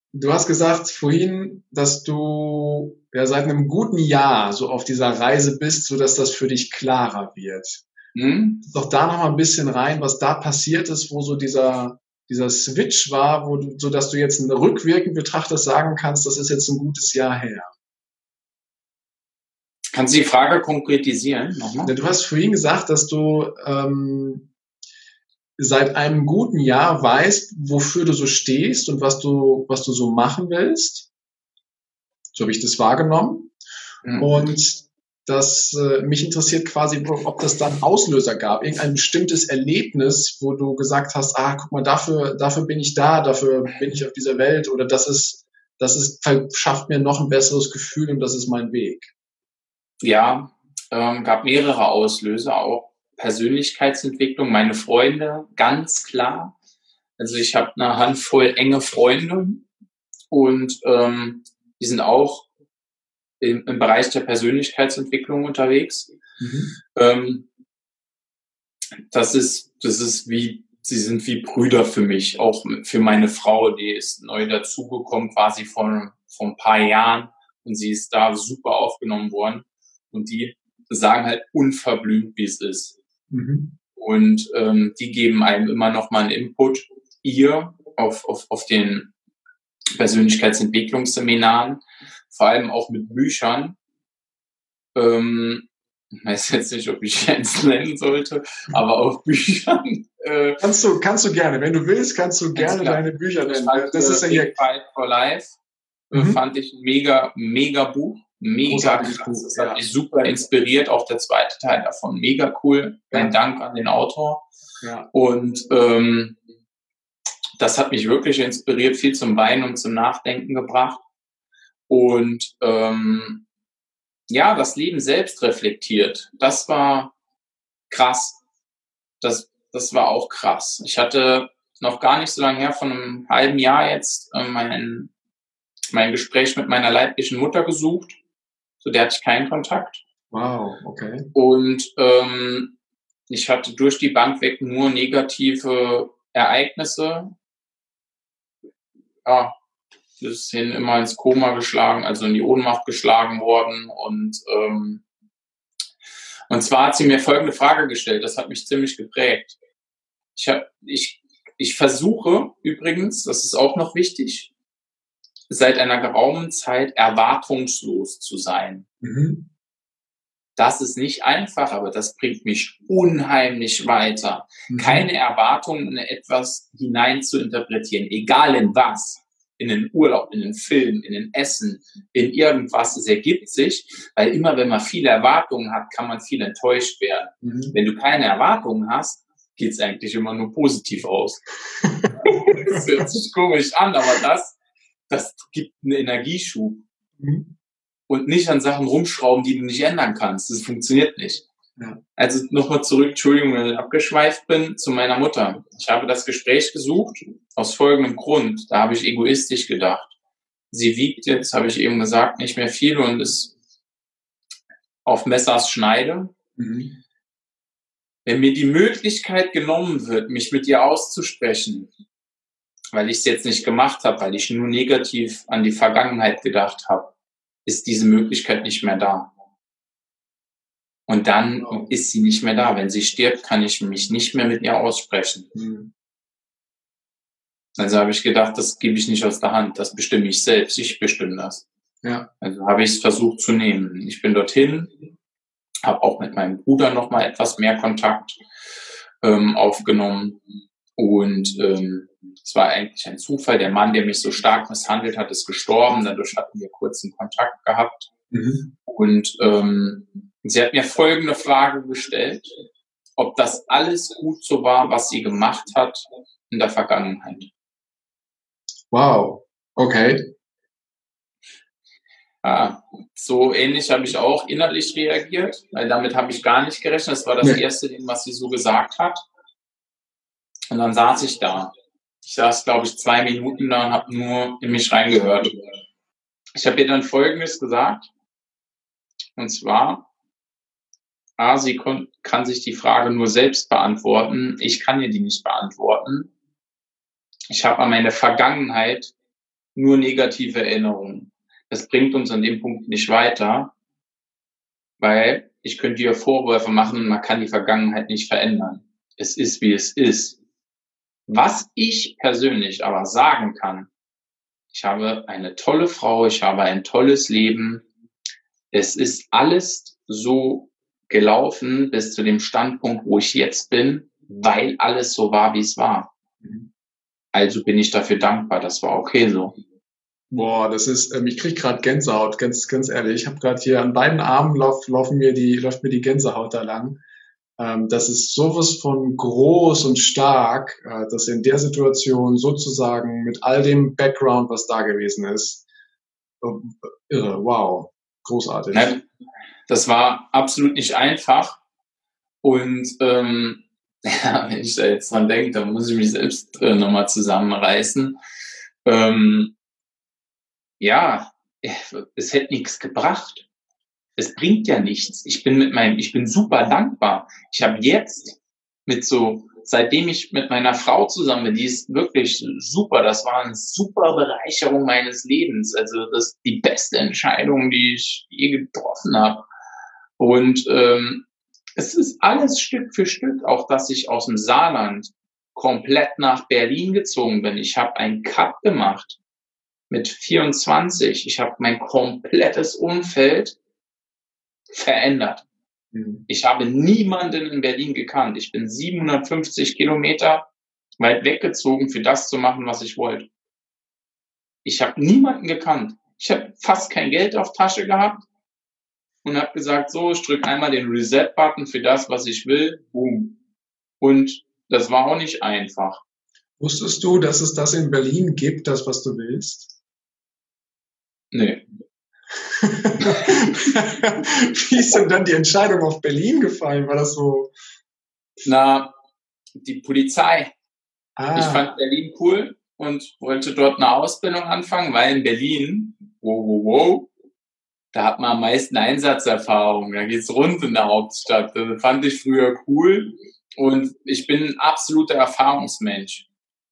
Du hast gesagt vorhin, dass du ja seit einem guten Jahr so auf dieser Reise bist, so dass das für dich klarer wird. Hm? Doch da noch mal ein bisschen rein, was da passiert ist, wo so dieser Switch war, wo du, so dass du jetzt rückwirkend betrachtet sagen kannst, das ist jetzt ein gutes Jahr her. Kannst du die Frage konkretisieren nochmal? Ja, du hast vorhin gesagt, dass du seit einem guten Jahr weißt, wofür du so stehst und was du so machen willst. So habe ich das wahrgenommen. Hm. Und das mich interessiert quasi, ob das dann Auslöser gab, irgendein bestimmtes Erlebnis, wo du gesagt hast, ah, guck mal, dafür bin ich da, dafür bin ich auf dieser Welt oder das ist, verschafft mir noch ein besseres Gefühl und das ist mein Weg. Ja, gab mehrere Auslöser, auch Persönlichkeitsentwicklung. Meine Freunde, ganz klar. Also ich habe eine Handvoll enge Freunde und die sind auch im Bereich der Persönlichkeitsentwicklung unterwegs. Mhm. Ähm, das ist wie, sie sind wie Brüder für mich, auch für meine Frau, die ist neu dazugekommen, quasi vor ein paar Jahren und sie ist da super aufgenommen worden und die sagen halt unverblümt, wie es ist. Mhm. Und die geben einem immer noch mal einen Input, ihr auf den Persönlichkeitsentwicklungsseminaren, vor allem auch mit Büchern. Ich weiß jetzt nicht, ob ich eins nennen sollte, aber auch Büchern. Kannst du gerne, wenn du willst, kannst du Ganz gerne klar. deine Bücher Ich nennen. fand Das ist ja Big hier Fight for Life mhm. fand ich ein mega Buch, mega Großartiges krass. Buch, Das hat ja, mich super inspiriert, auch der zweite Teil davon, mega cool. Mein ja, Dank an den Autor. ja. Und das hat mich wirklich inspiriert, viel zum Weinen und zum Nachdenken gebracht. Und ja, das Leben selbst reflektiert. Das war krass. Das war auch krass. Ich hatte noch gar nicht so lange her, von einem halben Jahr jetzt, mein Gespräch mit meiner leiblichen Mutter gesucht. Zu der hatte ich keinen Kontakt. Wow, okay. Und ich hatte durch die Bank weg nur negative Ereignisse. Ja, bis hin immer ins Koma geschlagen, also in die Ohnmacht geschlagen worden. Und zwar hat sie mir folgende Frage gestellt, das hat mich ziemlich geprägt. Ich, hab, ich, ich versuche übrigens, das ist auch noch wichtig, seit einer geraumen Zeit erwartungslos zu sein. Mhm. Das ist nicht einfach, aber das bringt mich unheimlich weiter. Mhm. Keine Erwartungen in etwas hinein zu interpretieren, egal in was. In den Urlaub, in den Film, in den Essen, in irgendwas. Es ergibt sich, weil immer wenn man viele Erwartungen hat, kann man viel enttäuscht werden. Mhm. Wenn du keine Erwartungen hast, geht es eigentlich immer nur positiv aus. Das hört sich komisch an, aber das gibt einen Energieschub. Mhm. Und nicht an Sachen rumschrauben, die du nicht ändern kannst. Das funktioniert nicht. Ja. Also nochmal zurück, Entschuldigung, wenn ich abgeschweift bin, zu meiner Mutter. Ich habe das Gespräch gesucht, aus folgendem Grund. Da habe ich egoistisch gedacht. Sie wiegt jetzt, habe ich eben gesagt, nicht mehr viel und ist auf Messers Schneide. Mhm. Wenn mir die Möglichkeit genommen wird, mich mit ihr auszusprechen, weil ich es jetzt nicht gemacht habe, weil ich nur negativ an die Vergangenheit gedacht habe, ist diese Möglichkeit nicht mehr da. Und dann ist sie nicht mehr da. Wenn sie stirbt, kann ich mich nicht mehr mit ihr aussprechen. Mhm. Also habe ich gedacht, das gebe ich nicht aus der Hand. Das bestimme ich selbst. Ich bestimme das. Ja. Also habe ich es versucht zu nehmen. Ich bin dorthin, habe auch mit meinem Bruder noch mal etwas mehr Kontakt aufgenommen. Und es war eigentlich ein Zufall. Der Mann, der mich so stark misshandelt hat, ist gestorben. Dadurch hatten wir kurzen Kontakt gehabt. Mhm. Und sie hat mir folgende Frage gestellt, ob das alles gut so war, was sie gemacht hat in der Vergangenheit. Wow. Okay. So ähnlich habe ich auch innerlich reagiert, weil damit habe ich gar nicht gerechnet. Das war das Nee. erste Ding, was sie so gesagt hat. Und dann saß ich da. Ich saß, glaube ich, 2 Minuten da und habe nur in mich reingehört. Ich habe ihr dann Folgendes gesagt. Und zwar, sie kann sich die Frage nur selbst beantworten. Ich kann ihr die nicht beantworten. Ich habe an meine Vergangenheit nur negative Erinnerungen. Das bringt uns an dem Punkt nicht weiter, weil ich könnte dir Vorwürfe machen und man kann die Vergangenheit nicht verändern. Es ist, wie es ist. Was ich persönlich aber sagen kann, ich habe eine tolle Frau, ich habe ein tolles Leben. Es ist alles so gelaufen bis zu dem Standpunkt, wo ich jetzt bin, weil alles so war, wie es war. Also bin ich dafür dankbar, das war okay so. Boah, das ist, ich krieg gerade Gänsehaut, ganz ehrlich. Ich habe gerade hier an beiden Armen läuft mir die Gänsehaut da lang. Das ist sowas von groß und stark, dass in der Situation sozusagen mit all dem Background, was da gewesen ist, irre, wow, großartig. Ne? Das war absolut nicht einfach. Und ja, wenn ich da jetzt dran denke, dann muss ich mich selbst nochmal zusammenreißen. Ja, es hätte nichts gebracht. Es bringt ja nichts. Ich bin super dankbar. Ich habe jetzt seitdem ich mit meiner Frau zusammen bin, die ist wirklich super. Das war eine super Bereicherung meines Lebens. Also das ist die beste Entscheidung, die ich je getroffen habe. Und es ist alles Stück für Stück, auch dass ich aus dem Saarland komplett nach Berlin gezogen bin. Ich habe einen Cut gemacht mit 24. Ich habe mein komplettes Umfeld verändert. Ich habe niemanden in Berlin gekannt. Ich bin 750 Kilometer weit weggezogen, für das zu machen, was ich wollte. Ich habe niemanden gekannt. Ich habe fast kein Geld auf Tasche gehabt und habe gesagt, so, ich drücke einmal den Reset-Button für das, was ich will. Boom. Und das war auch nicht einfach. Wusstest du, dass es das in Berlin gibt, das, was du willst? Nee. Wie ist denn dann die Entscheidung auf Berlin gefallen? War das so? Na, die Polizei. Ich fand Berlin cool und wollte dort eine Ausbildung anfangen, weil in Berlin, wow, da hat man am meisten Einsatzerfahrung. Da geht's rund in der Hauptstadt. Das fand ich früher cool und ich bin ein absoluter Erfahrungsmensch.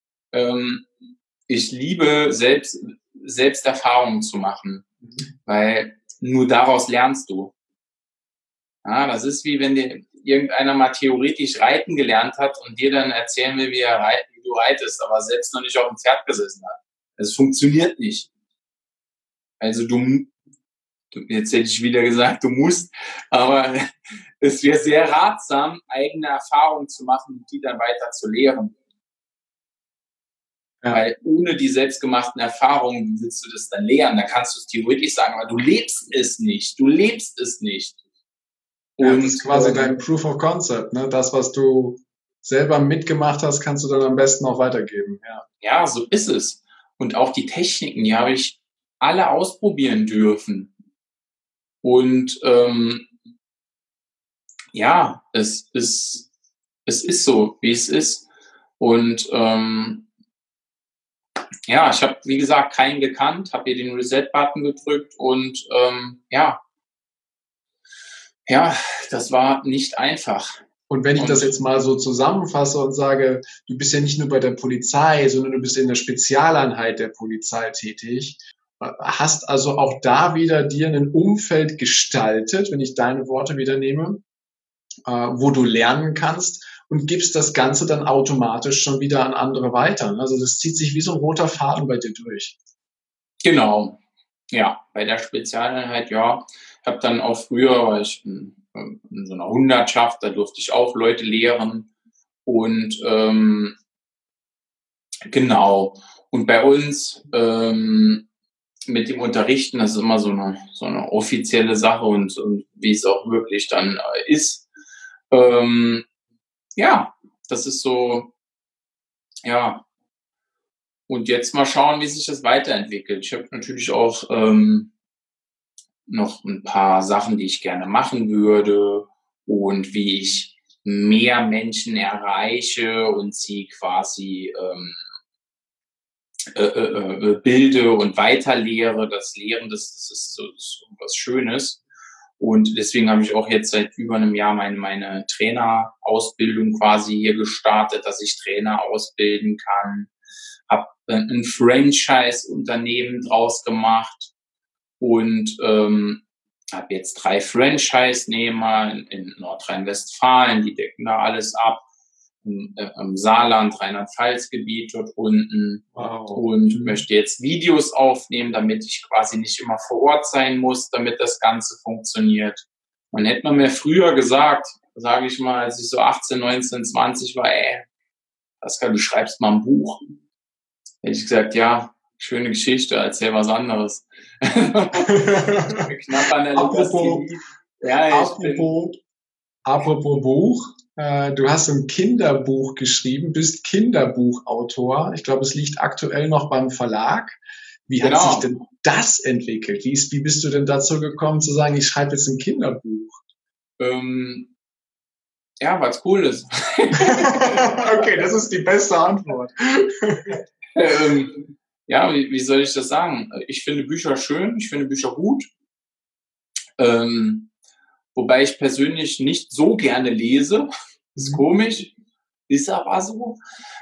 Ich liebe selbst Erfahrungen zu machen, weil nur daraus lernst du. Ja, das ist wie wenn dir irgendeiner mal theoretisch reiten gelernt hat und dir dann erzählen will, wie du reitest, aber selbst noch nicht auf dem Pferd gesessen hat. Es funktioniert nicht. Also jetzt hätte ich wieder gesagt, du musst, aber es wäre sehr ratsam, eigene Erfahrungen zu machen und die dann weiter zu lehren. Ja. Weil ohne die selbstgemachten Erfahrungen willst du das dann lehren, dann kannst du es theoretisch sagen, aber du lebst es nicht. Und ja, das ist quasi dein Proof of Concept, ne? Das, was du selber mitgemacht hast, kannst du dann am besten auch weitergeben. Ja, so ist es. Und auch die Techniken, die habe ich alle ausprobieren dürfen. Und ja, es ist so, wie es ist. Und ja, ich habe, wie gesagt, keinen gekannt, habe hier den Reset-Button gedrückt und ja, das war nicht einfach. Und wenn ich das jetzt mal so zusammenfasse und sage, du bist ja nicht nur bei der Polizei, sondern du bist in der Spezialeinheit der Polizei tätig, hast also auch da wieder dir ein Umfeld gestaltet, wenn ich deine Worte wieder nehme, wo du lernen kannst und gibst das Ganze dann automatisch schon wieder an andere weiter. Also das zieht sich wie so ein roter Faden bei dir durch. Genau. Ja, bei der Spezialeinheit, ja. Ich habe dann auch früher, weil ich in so einer Hundertschaft, da durfte ich auch Leute lehren. Und genau. Und bei uns mit dem Unterrichten, das ist immer so eine offizielle Sache und wie es auch wirklich dann ist. Ja, das ist so, ja. Und jetzt mal schauen, wie sich das weiterentwickelt. Ich habe natürlich auch noch ein paar Sachen, die ich gerne machen würde und wie ich mehr Menschen erreiche und sie quasi bilde und weiterlehre. Das Lehren, das ist so was Schönes. Und deswegen habe ich auch jetzt seit über einem Jahr meine Trainerausbildung quasi hier gestartet, dass ich Trainer ausbilden kann. habe ein Franchise-Unternehmen draus gemacht und habe jetzt 3 Franchise-Nehmer in Nordrhein-Westfalen, die decken da alles ab, im Saarland, Rheinland-Pfalz-Gebiet dort unten. Wow. Und möchte jetzt Videos aufnehmen, damit ich quasi nicht immer vor Ort sein muss, damit das Ganze funktioniert. Und hätte man mir früher gesagt, sage ich mal, als ich so 18, 19, 20 war, Pascal, du schreibst mal ein Buch. Hätte ich gesagt, ja, schöne Geschichte, erzähl was anderes. Knapp an der Apropos Buch, du hast ein Kinderbuch geschrieben, bist Kinderbuchautor. Ich glaube, es liegt aktuell noch beim Verlag. Wie hat sich denn das entwickelt? Wie bist du denn dazu gekommen, zu sagen, ich schreibe jetzt ein Kinderbuch? Ja, weil es cool ist. Okay, das ist die beste Antwort. Ja, wie soll ich das sagen? Ich finde Bücher schön, ich finde Bücher gut. Wobei ich persönlich nicht so gerne lese. Ist komisch, ist aber so.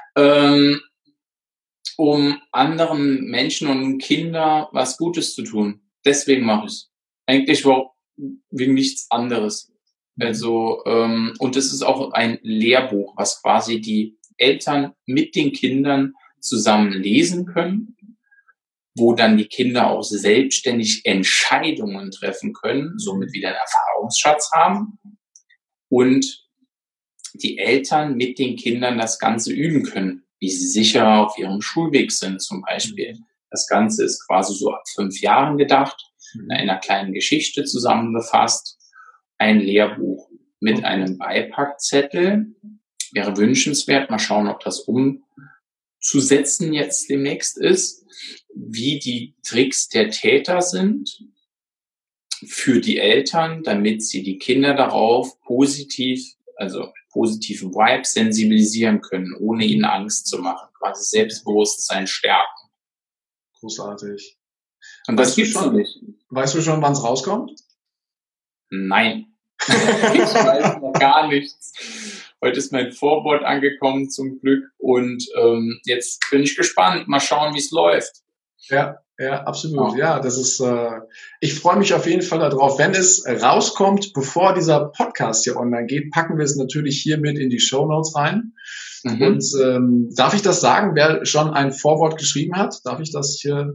Um anderen Menschen und Kindern was Gutes zu tun. Deswegen mache ich es. Eigentlich wegen nichts anderes. Also, und es ist auch ein Lehrbuch, was quasi die Eltern mit den Kindern zusammen lesen können, wo dann die Kinder auch selbstständig Entscheidungen treffen können, somit wieder einen Erfahrungsschatz haben und die Eltern mit den Kindern das Ganze üben können, wie sie sicher auf ihrem Schulweg sind zum Beispiel. Das Ganze ist quasi so ab 5 Jahren gedacht, in einer kleinen Geschichte zusammengefasst, ein Lehrbuch mit einem Beipackzettel. Wäre wünschenswert, mal schauen, ob das umzusetzen jetzt demnächst ist, wie die Tricks der Täter sind für die Eltern, damit sie die Kinder darauf positiven Vibes sensibilisieren können, ohne ihnen Angst zu machen, quasi Selbstbewusstsein stärken. Großartig. Und das gibt's noch nicht. Weißt du schon, wann es rauskommt? Nein. Ich weiß noch gar nichts. Heute ist mein Vorwort angekommen zum Glück und jetzt bin ich gespannt. Mal schauen, wie es läuft. Ja, absolut. Ja, das ist. Ich freue mich auf jeden Fall darauf. Wenn es rauskommt, bevor dieser Podcast hier online geht, packen wir es natürlich hier mit in die Shownotes rein. Und darf ich das sagen, wer schon ein Vorwort geschrieben hat? Darf ich das hier?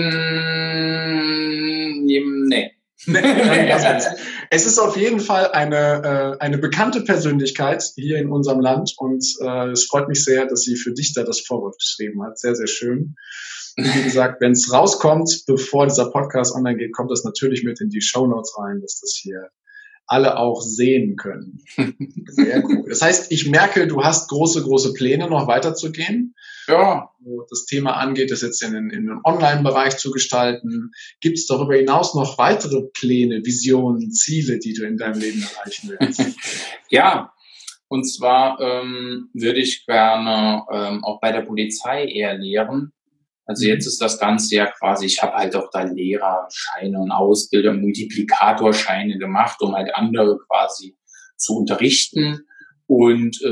Nee. Es ist auf jeden Fall eine bekannte Persönlichkeit hier in unserem Land und es freut mich sehr, dass sie für dich da das Vorwort geschrieben hat. Sehr, sehr schön. Und wie gesagt, wenn es rauskommt, bevor dieser Podcast online geht, kommt das natürlich mit in die Shownotes rein, dass das hier alle auch sehen können. Sehr cool. Das heißt, ich merke, du hast große, große Pläne, noch weiterzugehen. Ja. Wo das Thema angeht, das jetzt in den Online-Bereich zu gestalten. Gibt es darüber hinaus noch weitere Pläne, Visionen, Ziele, die du in deinem Leben erreichen willst? Ja, und zwar würde ich gerne auch bei der Polizei eher lehren. Also jetzt ist das Ganze ja quasi, ich habe halt auch da Lehrerscheine und Ausbilder, Multiplikatorscheine gemacht, um halt andere quasi zu unterrichten. Und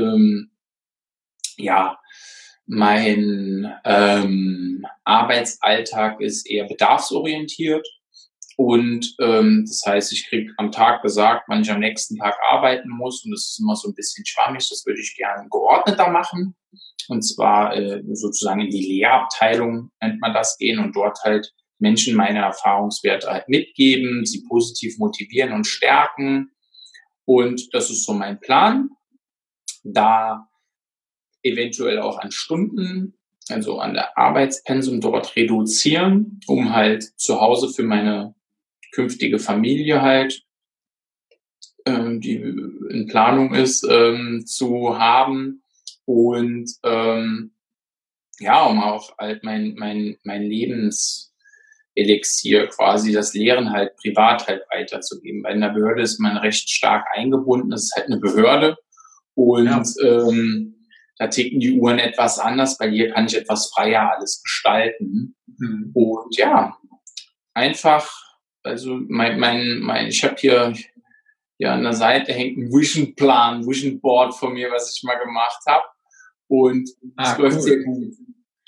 mein Arbeitsalltag ist eher bedarfsorientiert. Und das heißt, ich kriege am Tag gesagt, wann ich am nächsten Tag arbeiten muss. Und das ist immer so ein bisschen schwammig. Das würde ich gerne geordneter machen. Und zwar sozusagen in die Lehrabteilung, nennt man das, gehen und dort halt Menschen meine Erfahrungswerte halt mitgeben, sie positiv motivieren und stärken. Und das ist so mein Plan. Da eventuell auch an Stunden, also an der Arbeitspensum dort reduzieren, um halt zu Hause für meine künftige Familie halt, die in Planung ist, zu haben. Und um auch halt mein Lebenselixier quasi, das Lehren halt privat halt weiterzugeben. Weil in der Behörde ist man recht stark eingebunden, das ist halt eine Behörde und da ticken die Uhren etwas anders, weil hier kann ich etwas freier alles gestalten. Und ja, einfach, also ich habe hier an der Seite hängt ein Vision Board von mir, was ich mal gemacht habe. Und es läuft sehr gut.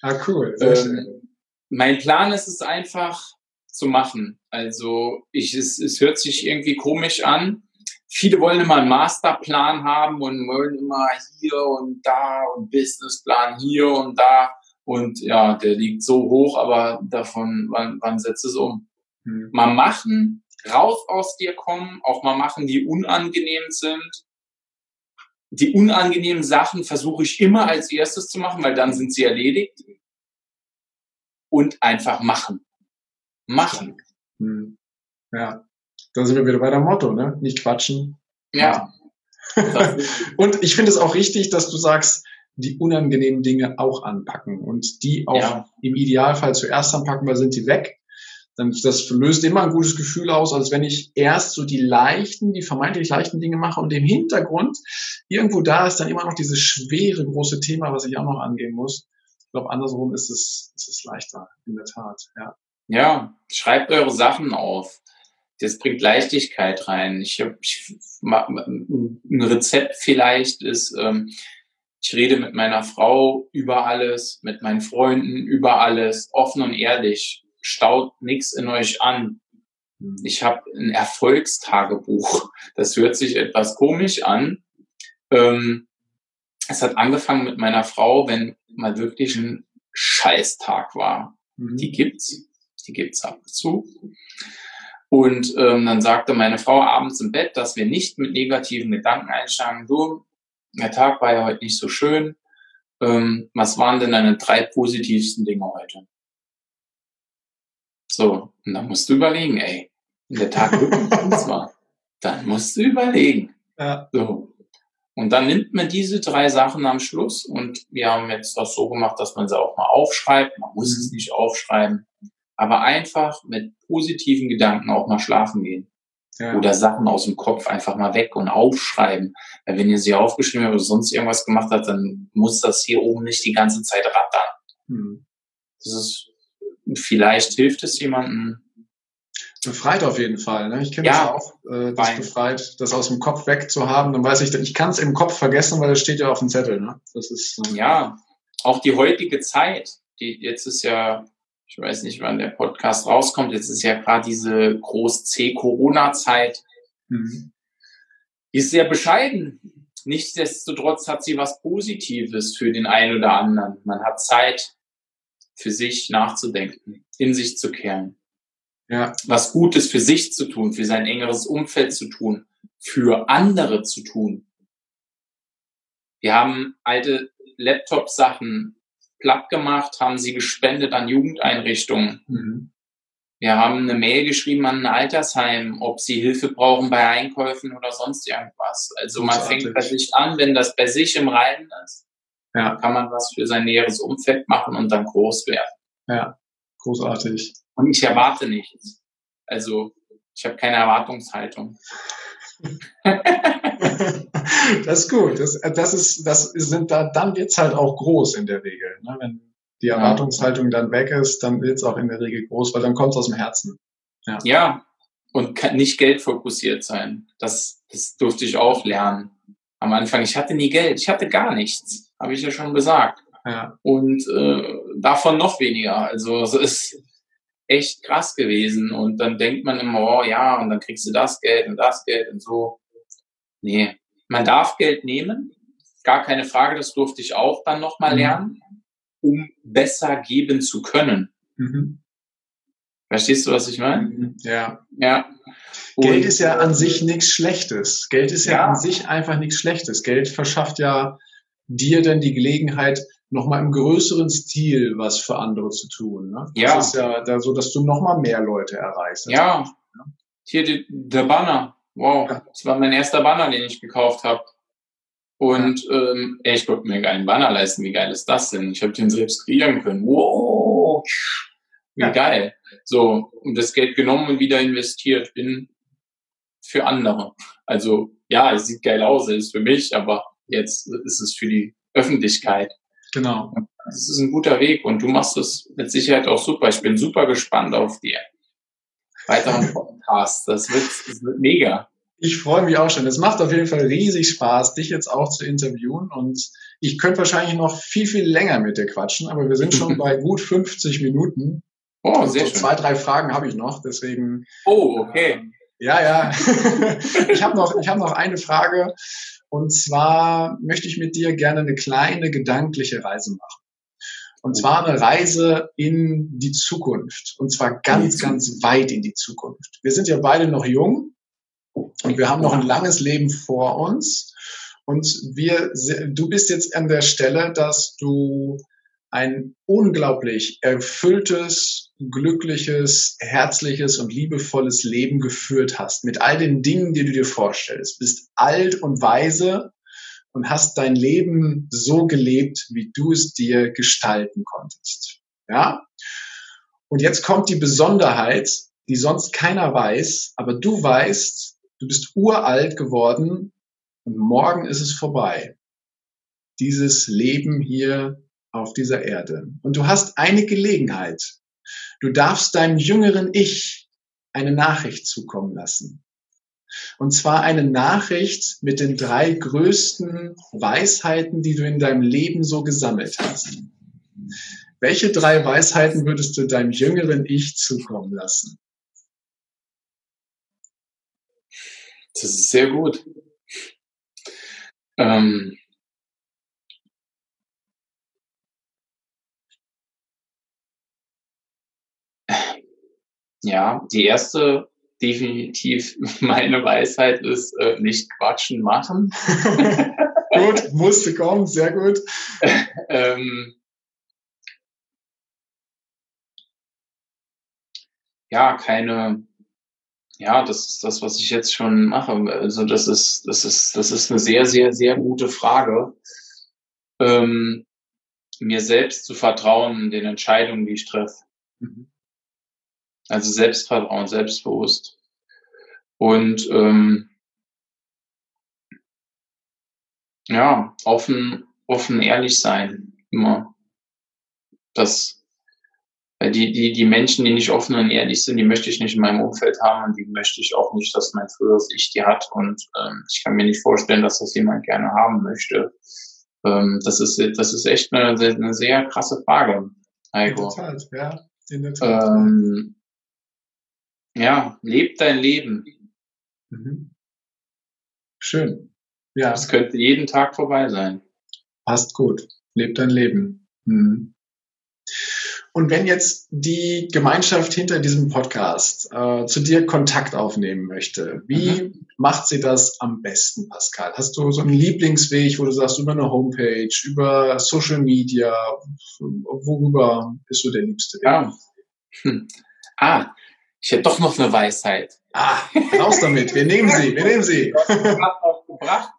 Cool. Sehr schön. Mein Plan ist es einfach zu machen. Also es hört sich irgendwie komisch an. Viele wollen immer einen Masterplan haben und wollen immer hier und da und Businessplan hier und da. Und ja, der liegt so hoch, aber davon, wann setzt es um? Mal machen, raus aus dir kommen, auch mal machen, die unangenehm sind. Die unangenehmen Sachen versuche ich immer als erstes zu machen, weil dann sind sie erledigt. Und einfach machen. Machen. Ja, dann sind wir wieder bei der Motto, ne? Nicht quatschen. Ja. Und ich finde es auch richtig, dass du sagst, die unangenehmen Dinge auch anpacken und die auch im Idealfall zuerst anpacken, weil sind die weg. Das löst immer ein gutes Gefühl aus, als wenn ich erst so die vermeintlich leichten Dinge mache und im Hintergrund irgendwo da ist dann immer noch dieses schwere, große Thema, was ich auch noch angehen muss. Ich glaube, andersrum ist es leichter, in der Tat, ja. Ja, schreibt eure Sachen auf. Das bringt Leichtigkeit rein. Ein Rezept vielleicht ist, ich rede mit meiner Frau über alles, mit meinen Freunden über alles, offen und ehrlich. Staut nichts in euch an. Ich habe ein Erfolgstagebuch. Das hört sich etwas komisch an. Es hat angefangen mit meiner Frau, wenn mal wirklich ein Scheißtag war. Die gibt's ab und zu. Und dann sagte meine Frau abends im Bett, dass wir nicht mit negativen Gedanken einsteigen. Du, der Tag war ja heute nicht so schön. Was waren denn deine 3 positivsten Dinge heute? So, und dann musst du überlegen, ey, wenn der Tag wirklich war, dann musst du überlegen. Ja. So. Und dann nimmt man diese 3 Sachen am Schluss und wir haben jetzt das so gemacht, dass man sie auch mal aufschreibt. Man muss es nicht aufschreiben, aber einfach mit positiven Gedanken auch mal schlafen gehen. Ja. Oder Sachen aus dem Kopf einfach mal weg und aufschreiben. Weil wenn ihr sie aufgeschrieben habt oder sonst irgendwas gemacht habt, dann muss das hier oben nicht die ganze Zeit rattern. Das ist, vielleicht hilft es jemandem. Befreit auf jeden Fall. Ne? Ich kenne das auch, das befreit, das aus dem Kopf wegzuhaben. Dann weiß ich kann es im Kopf vergessen, weil das steht ja auf dem Zettel. Ne? Das ist ja, auch die heutige Zeit. Jetzt ist ja, ich weiß nicht, wann der Podcast rauskommt, jetzt ist ja gerade diese Groß-C-Corona-Zeit. Die ist sehr bescheiden. Nichtsdestotrotz hat sie was Positives für den einen oder anderen. Man hat Zeit, für sich nachzudenken, in sich zu kehren. Ja. Was Gutes für sich zu tun, für sein engeres Umfeld zu tun, für andere zu tun. Wir haben alte Laptop-Sachen platt gemacht, haben sie gespendet an Jugendeinrichtungen. Wir haben eine Mail geschrieben an ein Altersheim, ob sie Hilfe brauchen bei Einkäufen oder sonst irgendwas. Also man fängt bei sich an, wenn das bei sich im Reinen ist, kann man was für sein näheres Umfeld machen und dann groß werden. Ja, großartig. Und ich erwarte nichts. Also ich habe keine Erwartungshaltung. Das ist gut. Dann wird's halt auch groß in der Regel. Ne? Wenn die Erwartungshaltung dann weg ist, dann wird's auch in der Regel groß, weil dann kommt's aus dem Herzen. Ja, und kann nicht geldfokussiert sein. Das durfte ich auch lernen. Am Anfang, ich hatte nie Geld, ich hatte gar nichts, habe ich ja schon gesagt. Ja. Und davon noch weniger. Also es ist echt krass gewesen. Und dann denkt man immer, oh ja, und dann kriegst du das Geld und so. Nee, man darf Geld nehmen, gar keine Frage, das durfte ich auch dann nochmal lernen, um besser geben zu können. Verstehst du, was ich meine? Ja. Und Geld ist ja an sich nichts Schlechtes. Geld ist ja an sich einfach nichts Schlechtes. Geld verschafft ja dir dann die Gelegenheit, nochmal im größeren Stil was für andere zu tun. Ne? Das ist ja da so, dass du nochmal mehr Leute erreichst. Ja, hier der Banner. Wow, das war mein erster Banner, den ich gekauft habe. Und ich konnte mir keinen Banner leisten. Wie geil ist das denn? Ich habe den selbst kreieren können. Wow, wie geil. So, und das Geld genommen und wieder investiert in für andere. Also ja, es sieht geil aus, es ist für mich, aber jetzt ist es für die Öffentlichkeit. Genau. Das ist ein guter Weg und du machst es mit Sicherheit auch super. Ich bin super gespannt auf dir. Weiteren Podcast. Das wird mega. Ich freue mich auch schon. Es macht auf jeden Fall riesig Spaß, dich jetzt auch zu interviewen. Und ich könnte wahrscheinlich noch viel, viel länger mit dir quatschen, aber wir sind schon bei gut 50 Minuten. Oh, Und sehr so schön. 2, 3 Fragen habe ich noch. Deswegen. Oh, okay. Ja. Ich habe noch eine Frage. Und zwar möchte ich mit dir gerne eine kleine gedankliche Reise machen. Und zwar eine Reise in die Zukunft. Und zwar ganz, ganz weit in die Zukunft. Wir sind ja beide noch jung. Und wir haben noch ein langes Leben vor uns. Und du bist jetzt an der Stelle, dass du ein unglaublich erfülltes, glückliches, herzliches und liebevolles Leben geführt hast. Mit all den Dingen, die du dir vorstellst. Bist alt und weise und hast dein Leben so gelebt, wie du es dir gestalten konntest. Ja? Und jetzt kommt die Besonderheit, die sonst keiner weiß, aber du weißt, du bist uralt geworden und morgen ist es vorbei. Dieses Leben hier auf dieser Erde. Und du hast eine Gelegenheit. Du darfst deinem jüngeren Ich eine Nachricht zukommen lassen. Und zwar eine Nachricht mit den 3 größten Weisheiten, die du in deinem Leben so gesammelt hast. Welche 3 Weisheiten würdest du deinem jüngeren Ich zukommen lassen? Das ist sehr gut. Ja, die erste definitiv meine Weisheit ist, nicht quatschen, machen. Gut, musste kommen, sehr gut. Ja, das ist das, was ich jetzt schon mache. Also das ist eine sehr, sehr, sehr gute Frage. Mir selbst zu vertrauen in den Entscheidungen, die ich treffe. Also Selbstvertrauen, selbstbewusst. Und ja, offen, ehrlich sein, immer. Weil die Menschen, die nicht offen und ehrlich sind, die möchte ich nicht in meinem Umfeld haben und die möchte ich auch nicht, dass mein früheres Ich die hat. Und ich kann mir nicht vorstellen, dass das jemand gerne haben möchte. Das ist echt eine sehr krasse Frage, Heiko. In der Tat. Ja, leb dein Leben. Schön. Ja. Es könnte jeden Tag vorbei sein. Passt gut. Leb dein Leben. Und wenn jetzt die Gemeinschaft hinter diesem Podcast zu dir Kontakt aufnehmen möchte, wie macht sie das am besten, Pascal? Hast du so einen Lieblingsweg, wo du sagst, über eine Homepage, über Social Media, worüber bist du der liebste Weg? Ja. Ich hätte doch noch eine Weisheit. Raus damit, wir nehmen sie. Du hast es gerade auch gebracht.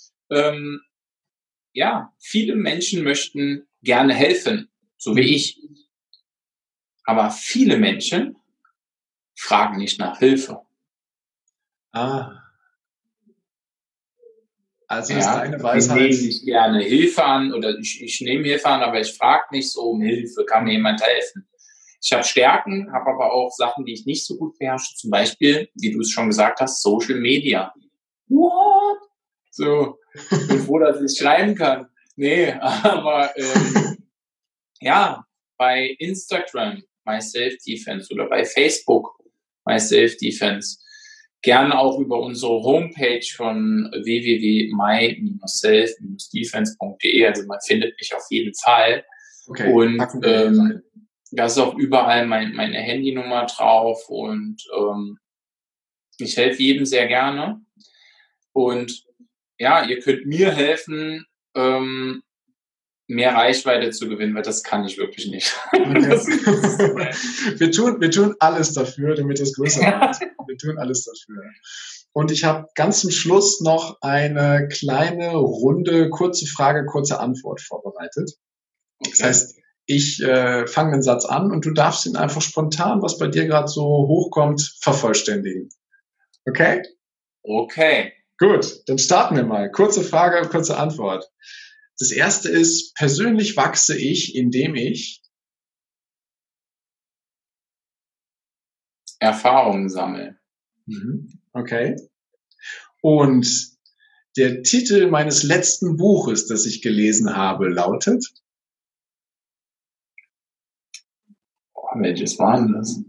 Ja, viele Menschen möchten gerne helfen, so wie ich. Aber viele Menschen fragen nicht nach Hilfe. Also ist deine Weisheit. Ich nehme nicht gerne Hilfe an oder ich nehme Hilfe an, aber ich frage nicht so um Hilfe. Kann mir jemand helfen? Ich habe Stärken, habe aber auch Sachen, die ich nicht so gut beherrsche. Zum Beispiel, wie du es schon gesagt hast, Social Media. What? So, ich bin froh, dass ich schreiben kann. Nee, aber ja, bei Instagram My Self Defense oder bei Facebook My Self Defense. Gerne auch über unsere Homepage von www.my-self-defense.de. Also man findet mich auf jeden Fall. Okay, und da ist auch überall meine Handynummer drauf und ich helfe jedem sehr gerne. Und ja, ihr könnt mir helfen, mehr Reichweite zu gewinnen, weil das kann ich wirklich nicht. Okay. Wir tun alles dafür, damit es größer wird. Wir tun alles dafür. Und ich habe ganz zum Schluss noch eine kleine Runde, kurze Frage, kurze Antwort vorbereitet. Okay. Das heißt, ich fange den Satz an und du darfst ihn einfach spontan, was bei dir gerade so hochkommt, vervollständigen. Okay? Okay. Gut, dann starten wir mal. Kurze Frage, kurze Antwort. Das erste ist, persönlich wachse ich, indem ich Erfahrungen sammle. Okay. Und der Titel meines letzten Buches, das ich gelesen habe, lautet? Welches war denn das?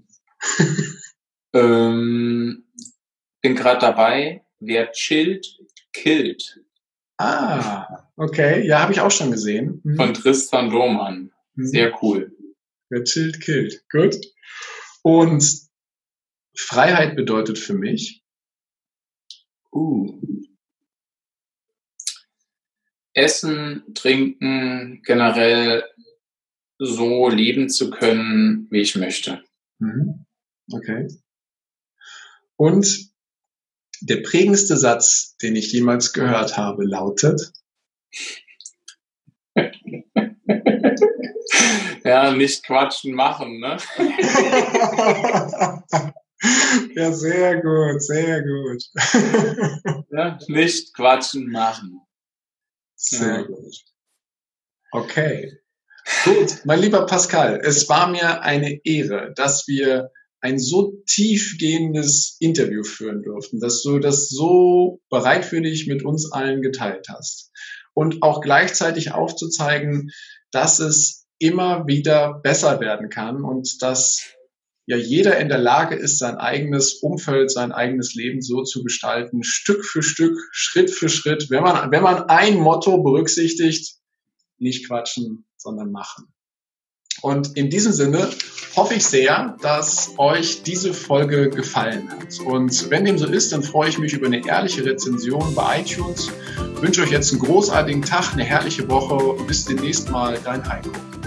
Bin gerade dabei. Wer chillt, killt. Okay. Ja, habe ich auch schon gesehen. Von Tristan Dohrmann. Sehr cool. Wer chillt, killt. Gut. Und Freiheit bedeutet für mich? Essen, trinken, generell so leben zu können, wie ich möchte. Okay. Und der prägendste Satz, den ich jemals gehört habe, lautet? Ja, nicht quatschen, machen, ne? Ja, sehr gut, sehr gut. Ja, nicht quatschen, machen. Sehr gut. Okay. Gut, mein lieber Pascal, es war mir eine Ehre, dass wir ein so tiefgehendes Interview führen durften, dass du das so bereitwillig mit uns allen geteilt hast. Und auch gleichzeitig aufzuzeigen, dass es immer wieder besser werden kann und dass ja jeder in der Lage ist, sein eigenes Umfeld, sein eigenes Leben so zu gestalten, Stück für Stück, Schritt für Schritt, wenn man ein Motto berücksichtigt, nicht quatschen, sondern machen. Und in diesem Sinne hoffe ich sehr, dass euch diese Folge gefallen hat. Und wenn dem so ist, dann freue ich mich über eine ehrliche Rezension bei iTunes. Ich wünsche euch jetzt einen großartigen Tag, eine herrliche Woche und bis demnächst mal, dein Heiko.